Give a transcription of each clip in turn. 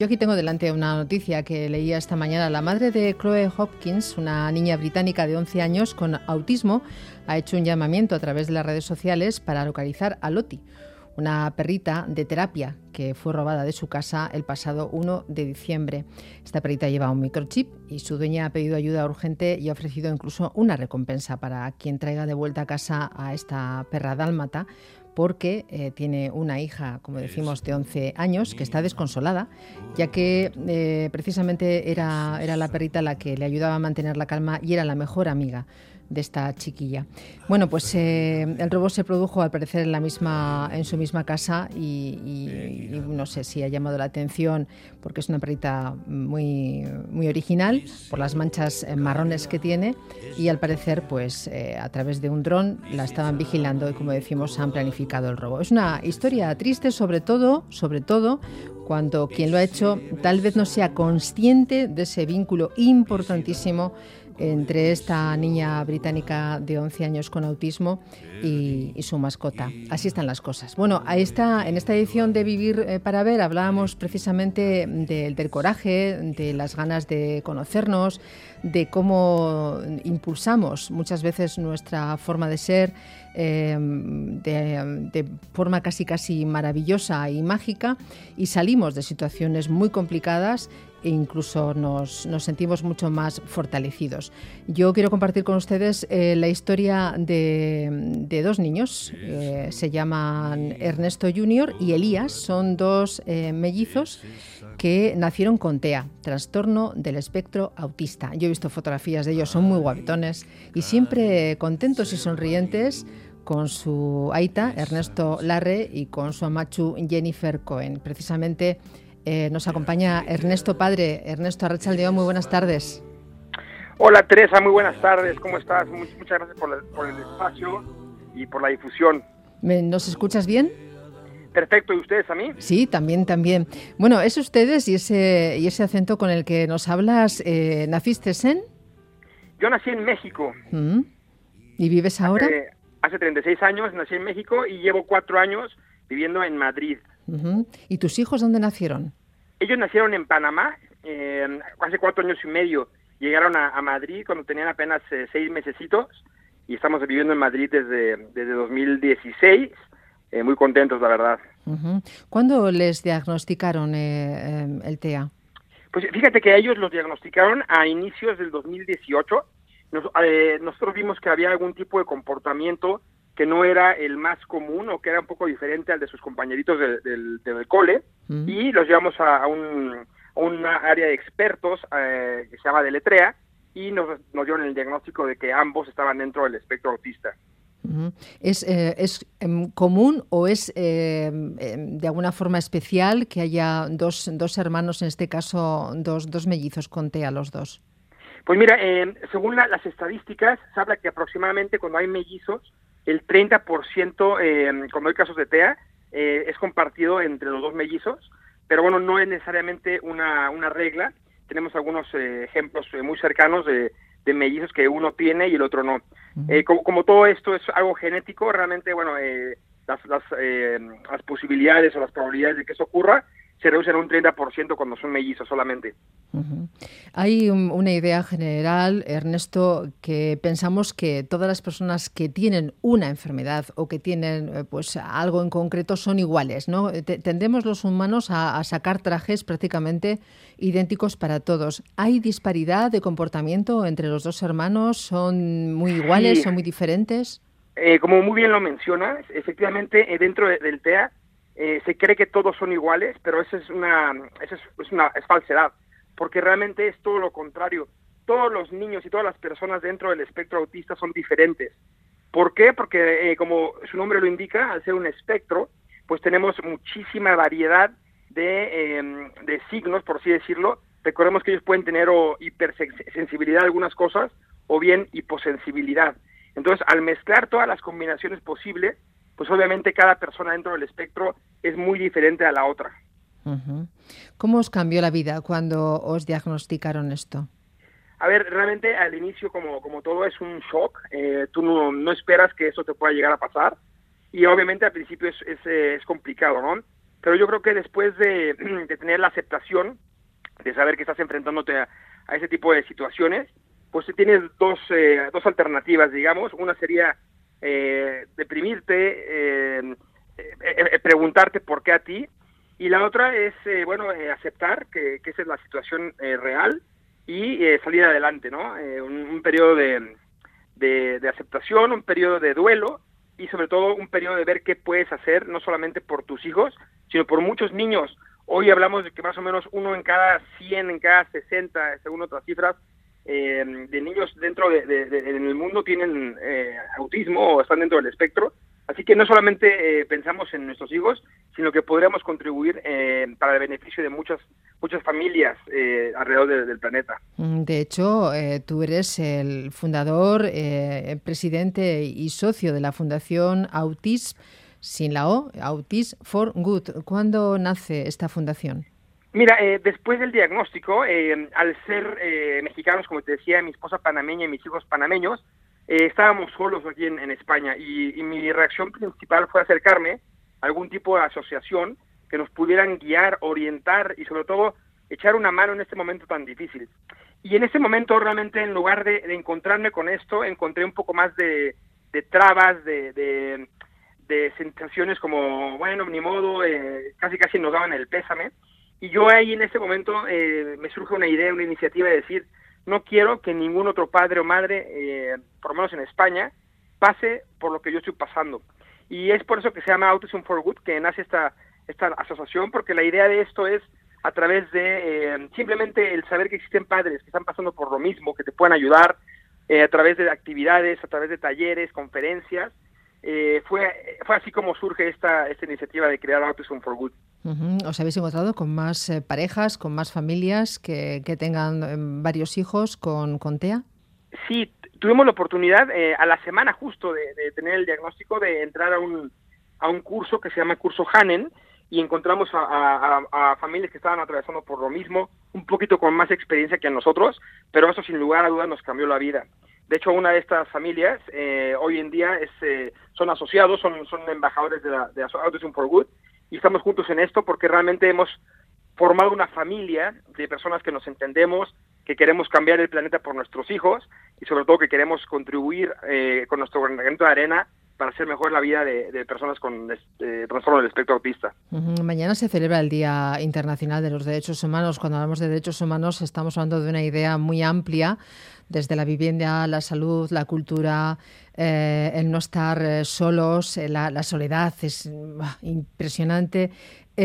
Yo aquí tengo delante una noticia que leía esta mañana. La madre de Chloe Hopkins, una niña británica de 11 años con autismo, ha hecho un llamamiento a través de las redes sociales para localizar a Lottie, una perrita de terapia que fue robada de su casa el pasado 1 de diciembre. Esta perrita lleva un microchip y su dueña ha pedido ayuda urgente y ha ofrecido incluso una recompensa para quien traiga de vuelta a casa a esta perra dálmata, porque tiene una hija, como decimos, de 11 años que está desconsolada, ya que precisamente era la perrita la que le ayudaba a mantener la calma y era la mejor amiga de esta chiquilla. Bueno, pues el robo se produjo al parecer en su misma casa y no sé si ha llamado la atención porque es una perrita muy, muy original por las manchas marrones que tiene y al parecer pues a través de un dron la estaban vigilando y, como decimos, han planificado el robo. Es una historia triste, sobre todo cuando quien lo ha hecho tal vez no sea consciente de ese vínculo importantísimo entre esta niña británica de 11 años con autismo y su mascota. Así están las cosas. Bueno, en esta edición de Vivir para Ver hablábamos precisamente del coraje, de las ganas de conocernos, de cómo impulsamos muchas veces nuestra forma de ser de forma casi maravillosa y mágica, y salimos de situaciones muy complicadas e incluso nos sentimos mucho más fortalecidos. Yo quiero compartir con ustedes la historia de dos niños, se llaman Ernesto Junior y Elías, son dos mellizos que nacieron con TEA, trastorno del espectro autista. Yo he visto fotografías de ellos, son muy guapetones y siempre contentos y sonrientes, con su aita, Ernesto Larre, y con su amachu, Jennifer Cohen. Precisamente nos acompaña Ernesto padre. Ernesto, arratsaldeon, muy buenas tardes. Hola Teresa, muy buenas tardes, ¿cómo estás? Muchas gracias por el espacio y por la difusión. ¿Nos escuchas bien? Perfecto, ¿y ustedes a mí? Sí, también. Bueno, es ustedes y ese acento con el que nos hablas, ¿naciste en? Yo nací en México. ¿Y vives ahora? Hace 36 años nací en México y llevo 4 años viviendo en Madrid. ¿Y tus hijos dónde nacieron? Ellos nacieron en Panamá, hace 4 años y medio. Llegaron a Madrid cuando tenían apenas 6 mesecitos y estamos viviendo en Madrid desde 2016. Muy contentos, la verdad. ¿Cuándo les diagnosticaron el TEA? Pues fíjate que a ellos los diagnosticaron a inicios del 2018. Nosotros vimos que había algún tipo de comportamiento que no era el más común o que era un poco diferente al de sus compañeritos del cole, y los llevamos a una área de expertos que se llama Deletrea y nos dieron el diagnóstico de que ambos estaban dentro del espectro autista. ¿Es común o es de alguna forma especial que haya dos hermanos, en este caso dos mellizos con TEA los dos? Pues mira, según las estadísticas, se habla que aproximadamente cuando hay mellizos, el 30%, cuando hay casos de TEA, es compartido entre los dos mellizos, pero bueno, no es necesariamente una regla. Tenemos algunos ejemplos muy cercanos de mellizos que uno tiene y el otro no. Como todo esto es algo genético, realmente, bueno, las posibilidades o las probabilidades de que eso ocurra se reducen a un 30% cuando son mellizos solamente. Hay una idea general, Ernesto, que pensamos que todas las personas que tienen una enfermedad o que tienen pues algo en concreto son iguales, ¿no? Tendemos los humanos a sacar trajes prácticamente idénticos para todos. ¿Hay disparidad de comportamiento entre los dos hermanos? ¿Son muy iguales? Sí. ¿Son muy diferentes? Como muy bien lo mencionas, efectivamente dentro del TEA se cree que todos son iguales, pero eso es falsedad, porque realmente es todo lo contrario. Todos los niños y todas las personas dentro del espectro autista son diferentes. ¿Por qué? Porque como su nombre lo indica, al ser un espectro, pues tenemos muchísima variedad de signos, por así decirlo. Recordemos que ellos pueden tener o hipersensibilidad a algunas cosas o bien hiposensibilidad. Entonces, al mezclar todas las combinaciones posibles, pues obviamente cada persona dentro del espectro es muy diferente a la otra. ¿Cómo os cambió la vida cuando os diagnosticaron esto? A ver, realmente al inicio, como todo, es un shock. Tú no esperas que eso te pueda llegar a pasar. Y obviamente al principio es complicado, ¿no? pero yo creo que después de tener la aceptación, de saber que estás enfrentándote a ese tipo de situaciones, pues tienes dos alternativas, digamos. Una sería deprimirte, preguntarte por qué a ti, y la otra es, aceptar que esa es la situación real y salir adelante, ¿no? Un periodo de aceptación, un periodo de duelo y sobre todo un periodo de ver qué puedes hacer, no solamente por tus hijos, sino por muchos niños. Hoy hablamos de que más o menos 1 en cada 100, en cada 60, según otras cifras, de niños dentro en el mundo tienen autismo o están dentro del espectro. Así que no solamente pensamos en nuestros hijos, sino que podríamos contribuir para el beneficio de muchas familias alrededor del planeta. De hecho, tú eres el fundador, presidente y socio de la Fundación Autism, sin la O, Autism for Good. ¿Cuándo nace esta fundación? Mira, después del diagnóstico, al ser mexicanos, como te decía, mi esposa panameña y mis hijos panameños, estábamos solos aquí en España y mi reacción principal fue acercarme a algún tipo de asociación que nos pudieran guiar, orientar y sobre todo echar una mano en este momento tan difícil. Y en ese momento realmente en lugar de encontrarme con esto, encontré un poco más de trabas, de sensaciones como, bueno, ni modo, casi nos daban el pésame. Y yo ahí en ese momento me surge una idea, una iniciativa de decir, no quiero que ningún otro padre o madre, por lo menos en España, pase por lo que yo estoy pasando. Y es por eso que se llama Autism for Good, que nace esta asociación, porque la idea de esto es a través de simplemente el saber que existen padres que están pasando por lo mismo, que te pueden ayudar a través de actividades, a través de talleres, conferencias. Fue así como surge esta iniciativa de crear Autism for Good. ¿Os habéis encontrado con más parejas, con más familias que tengan varios hijos con TEA? Sí, tuvimos la oportunidad a la semana justo de tener el diagnóstico, de entrar a un curso que se llama Curso Hanen, y encontramos a familias que estaban atravesando por lo mismo, un poquito con más experiencia que a nosotros, pero eso sin lugar a dudas nos cambió la vida. De hecho, una de estas familias hoy en día son asociados, son embajadores de Autism for Good, y estamos juntos en esto porque realmente hemos formado una familia de personas que nos entendemos, que queremos cambiar el planeta por nuestros hijos y sobre todo que queremos contribuir con nuestro granito de arena para hacer mejor la vida de personas con trastorno del espectro autista. Mañana se celebra el Día Internacional de los Derechos Humanos. Cuando hablamos de derechos humanos estamos hablando de una idea muy amplia, desde la vivienda, la salud, la cultura, el no estar solos, la soledad es impresionante.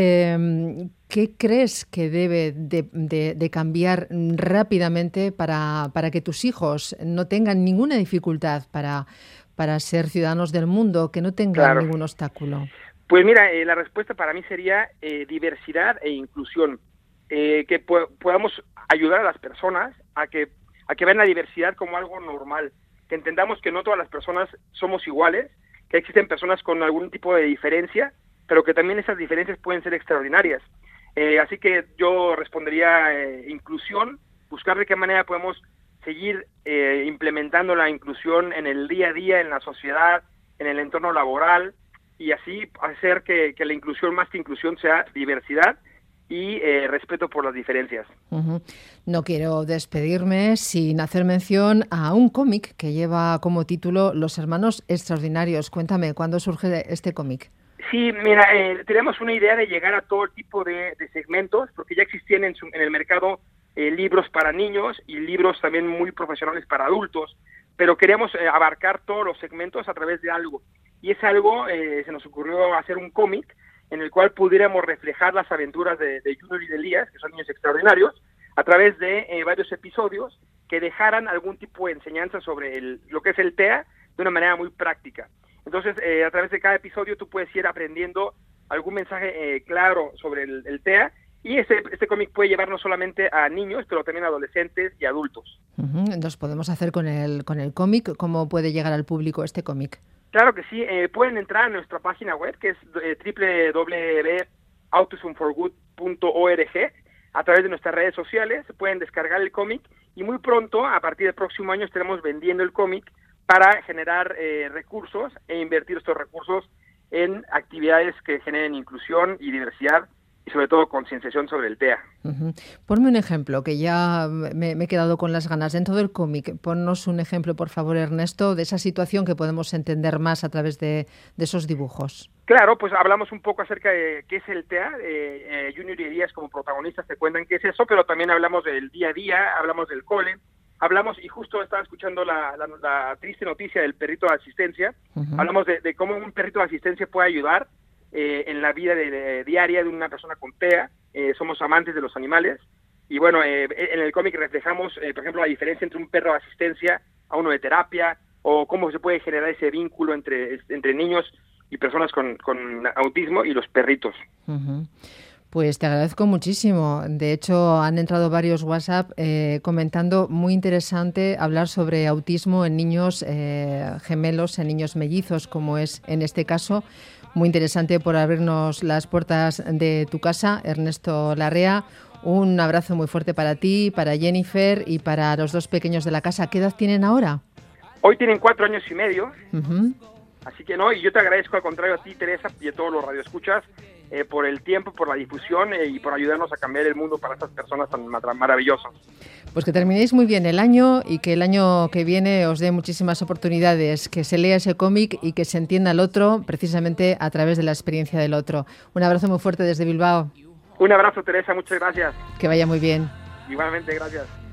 ¿Qué crees que debe de cambiar rápidamente para que tus hijos no tengan ninguna dificultad para ser ciudadanos del mundo, que no tengan ningún obstáculo? Pues mira, la respuesta para mí sería diversidad e inclusión, que podamos ayudar a las personas a que vean la diversidad como algo normal, que entendamos que no todas las personas somos iguales, que existen personas con algún tipo de diferencia, pero que también esas diferencias pueden ser extraordinarias. Así que yo respondería inclusión, buscar de qué manera podemos seguir implementando la inclusión en el día a día, en la sociedad, en el entorno laboral, y así hacer que la inclusión, más que inclusión, sea diversidad y respeto por las diferencias. No quiero despedirme sin hacer mención a un cómic que lleva como título Los Hermanos Extraordinarios. Cuéntame, ¿cuándo surge este cómic? Sí, mira, tenemos una idea de llegar a todo tipo de segmentos, porque ya existían en el mercado libros para niños y libros también muy profesionales para adultos, pero queríamos abarcar todos los segmentos a través de algo. Y es algo, se nos ocurrió hacer un cómic en el cual pudiéramos reflejar las aventuras de Junior y de Elías, que son niños extraordinarios, a través de varios episodios que dejaran algún tipo de enseñanza sobre lo que es el TEA de una manera muy práctica. Entonces, a través de cada episodio tú puedes ir aprendiendo algún mensaje claro sobre el TEA, y este cómic puede llevar no solamente a niños, pero también a adolescentes y adultos. Entonces, ¿podemos hacer con el cómic? ¿Cómo puede llegar al público este cómic? Claro que sí, pueden entrar a nuestra página web, que es www.autismforgood.org. A través de nuestras redes sociales se pueden descargar el cómic, y muy pronto, a partir del próximo año, estaremos vendiendo el cómic para generar recursos e invertir estos recursos en actividades que generen inclusión y diversidad y sobre todo concienciación sobre el TEA. Uh-huh. Ponme un ejemplo, que ya me he quedado con las ganas. Dentro del cómic, ponnos un ejemplo, por favor, Ernesto, de esa situación que podemos entender más a través de esos dibujos. Claro, pues hablamos un poco acerca de qué es el TEA. Junior y Elías como protagonistas te cuentan qué es eso, pero también hablamos del día a día, hablamos del cole, hablamos, y justo estaba escuchando la triste noticia del perrito de asistencia. Uh-huh. Hablamos de cómo un perrito de asistencia puede ayudar en la vida diaria de una persona con TEA. Somos amantes de los animales y bueno, en el cómic reflejamos, por ejemplo, la diferencia entre un perro de asistencia a uno de terapia, o cómo se puede generar ese vínculo entre niños y personas con autismo y los perritos. Uh-huh. Pues te agradezco muchísimo. De hecho, han entrado varios WhatsApp comentando, muy interesante hablar sobre autismo en niños gemelos, en niños mellizos, como es en este caso. Muy interesante por abrirnos las puertas de tu casa, Ernesto Larrea. Un abrazo muy fuerte para ti, para Jennifer y para los dos pequeños de la casa. ¿Qué edad tienen ahora? Hoy tienen 4 años y medio. Uh-huh. Así que no, y yo te agradezco al contrario a ti, Teresa, y a todos los radioescuchas por el tiempo, por la difusión y por ayudarnos a cambiar el mundo para estas personas tan maravillosas. Pues que terminéis muy bien el año y que el año que viene os dé muchísimas oportunidades, que se lea ese cómic y que se entienda al otro precisamente a través de la experiencia del otro. Un abrazo muy fuerte desde Bilbao. Un abrazo, Teresa, muchas gracias. Que vaya muy bien. Igualmente, gracias.